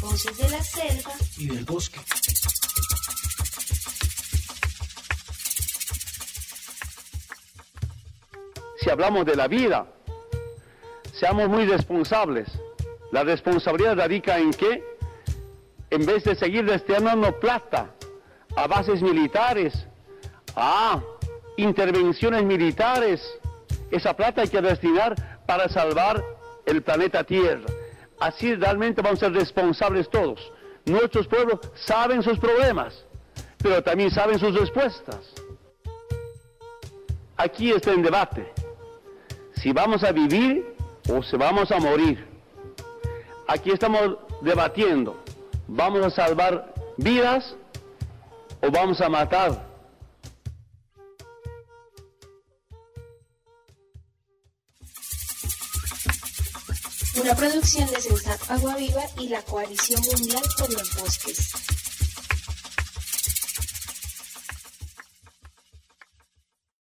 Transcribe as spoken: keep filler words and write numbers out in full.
Voces de la selva y del bosque. Si hablamos de la vida, seamos muy responsables. La responsabilidad radica en que, en vez de seguir destinando plata a bases militares, a intervenciones militares, esa plata hay que destinar para salvar el planeta Tierra. Así realmente vamos a ser responsables todos. Nuestros pueblos saben sus problemas, pero también saben sus respuestas. Aquí está en debate si vamos a vivir o si vamos a morir. Aquí estamos debatiendo, ¿vamos a salvar vidas o vamos a matar? Una producción de Censat Agua Viva y la Coalición Mundial por los Bosques.